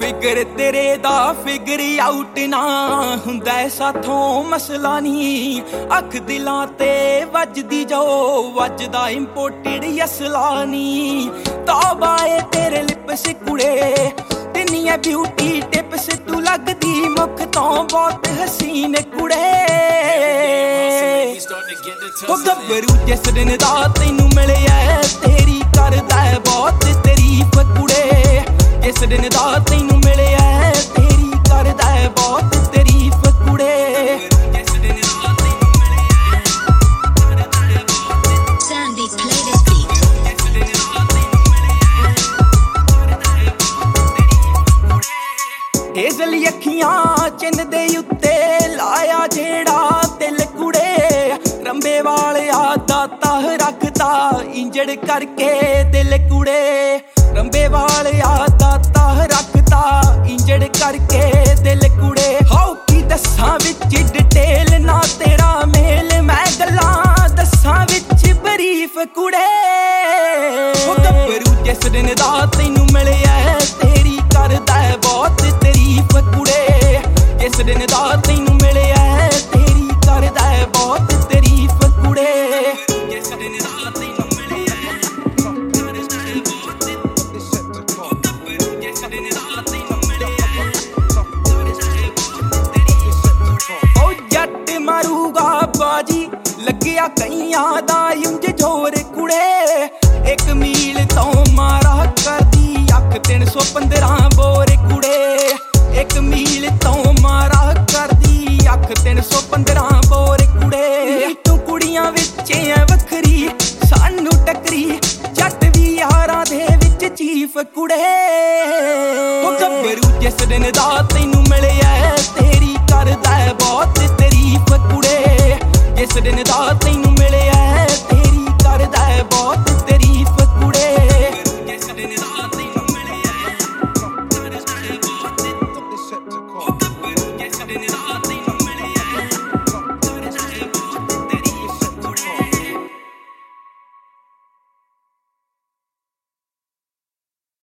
ਫਿਕਰ ਤੇਰੇ ਦਾ figure out ਨਾ ਹੁੰਦਾ ਸਾਥੋਂ ਮਸਲਾ ਨਹੀਂ। ਅੱਖ ਦਿਲਾਂ ਤੇ ਵੱਜਦੀ ਜੋ ਵੱਜਦਾ ਇੰਪੋਰਟਡ ਅਸਲਾ ਨਹੀਂ। ਤੌਬਾ ਏ ਤੇਰੇ ਲਿਪਸ ਕੁੜੇ ਤਿੰਨੀਆਂ ਬਿਊਟੀ ਟਿਪਸ ਤੂੰ ਲੱਗਦੀ ਮੁੱਖ ਤੋਂ ਬਹੁਤ ਹਸੀਨ ਕੁੜੇ। ਉਹ ਗੱਭਰੂ ਜਿਸ ਦਿਨ ਦਾ ਤੈਨੂੰ ਮਿਲਿਆ ਤੇਰੀ ਕਰਦਾ ਬਹੁਤ ਤਾਰੀਫ ਕੁੜੇ। ਜਿਸ ਦਿਨ ਦਾ ਤੈਨੂੰ ਮਿਲਿਆ ਤੇਰੀ ਕਰਦਾ ਬਹੁਤ ਤਾਰੀਫ ਕੁੜੇ। ਹੇਜ਼ਲੀ ਅੱਖੀਆਂ ਚਿੰਨ ਦੇ ਉੱਤੇ ਲਾਇਆ ਜਿਹੜਾ ਦਿਲ ਕੁੜੇ। ਰੰਬੇ ਵਾਲਿਆ ਦਾਤਾ ਰੱਖਦਾ ਇੰਜੜ ਕਰਕੇ ਦਿਲ ਕੁੜੇ। ਰੰਬੇ ਵਾਲਿਆ ਦਾਤਾ ਰੱਖਦਾ ਇੰਜੜ ਕਰਕੇ ਦਿਲ ਕੁੜੇ। ਹੋ ਕੀ ਦੱਸਾਂ ਵਿੱਚ ਡਿਟੇਲ ਨਾ ਤੇਰਾ ਮੇਲ ਮੈਂ ਗੱਲਾਂ ਦੱਸਾਂ ਵਿੱਚ ਬਰੀਫ ਕੁੜੇ। ਉਹ ਗੱਭਰੂ ਜਿਸ ਦਿਨ ਦਾ ਤੈਨੂੰ ਮਿਲਿਆ ਤੇਰੀ ਕਰਦਾ ਬਹੁਤ ਤਾਰੀਫ ਕੁੜੇ। ਜਿਸ ਦਿਨ ਦਾ ਤੈਨੂੰ ਮਿਲਿਆ ਤੇਰੀ ਕਰਦਾ ਬਹੁਤ ਤਾਰੀਫ ਕੁੜੇ। ਜਿਸ ਦਿਨ ਦਾ ਤੈਨੂੰ ਮਿਲਿਆ ਉਹ ਜੱਟ ਮਾਰੂਗਾ ਬਾਜੀ ਲੱਗਿਆ ਕਈਆਂ ਦਾ ਉਂਝ ਜ਼ੋਰ ਕੁੜੇ। 1 ਮੀਲ ਤੋਂ ਮਾਰਾ ਕਰਦੀ ਅੱਖ 315 ਬੋਰ ਕੁੜੇ। 1 ਮੀਲ ਤੋਂ ਮਾਰਾ ਕਰਦੀ ਅੱਖ 315 ਬੋਰ ਕੁੜੇ। ਤੂੰ ਕੁੜੀਆਂ ਵਿੱਚ ਐ ਵੱਖਰੀ ਸਾਨੂੰ ਟੱਕਰੀ ਜੱਟ ਵੀ ਯਾਰਾਂ ਦੇ ਵਿੱਚ ਚੀਫ ਕੁੜੇ। ਉਹ ਗੱਭਰੂ ਜਿਸ ਦਿਨ ਦਾ ਤੈਨੂੰ ਮਿਲਿਆ ਤੇਰੀ ਕਰਦਾ ਬਹੁਤ ਤਾਰੀਫ ਕੁੜੇ। ਜਿਸ ਦਿਨ ਦਾ ਤੈਨੂੰ ਮਿਲਿਆ